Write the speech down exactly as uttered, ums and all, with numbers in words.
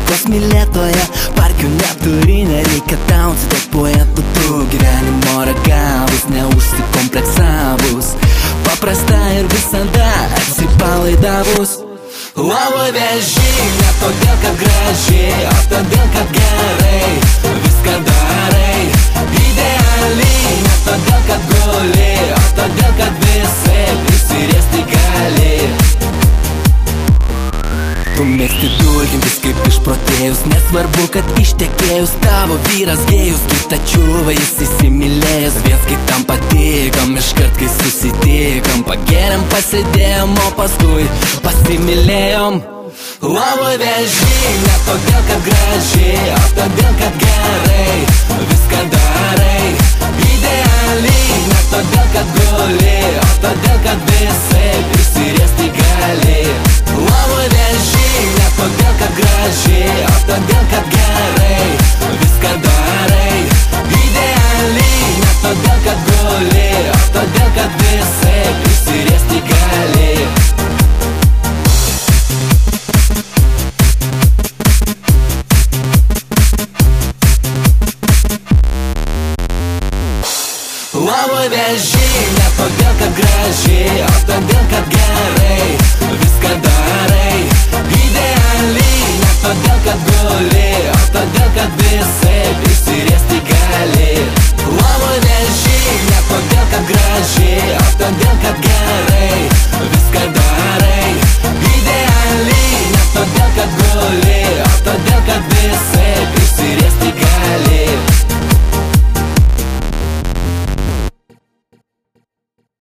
muzikos mylėtoja, parkių neturi, nereikia tau cituot poetų. Tu gyvenimo ragavus, neužsikompleksavus, paprasta ir visada atsipalaidavus. Oi vėži, ne todėl, kad gražiai, o todėl, kad gerai viską darai. Idealiai, ne todėl, kad guli, o todėl, kad visai prisiriesti gali. Tu mėgsti dulkintis kaip išprotėjus, nesvarbu, kad ištekėjus tavo vyras gėjus. Kita čiuva jis įsimylėjus, viens kitam patikom, iškart kai susitikom, pageriam, pasėdėjom, o paskui pasimylėjom. Oi vėži, ne todėl, kad gražiai, o todėl, kad gerai viską darai. Idealiai, ne todėl, kad guli, o todėl, kad visai prisiriesti gali. Oi vėži, ne todėl, kad gražiai, o todėl, kad gerai viską darai. Idealiai, ne todėl, kad guli, o todėl, kad visai prisiriesti gali. Oi vėži, ne todėl, kad gražiai, o todėl, kad gerai viską darai. Idealiai, ne todėl, kad guli, o todėl, kad visai prisiriesti gali. Oi vėži, ne todėl, kad gražiai, o todėl, kad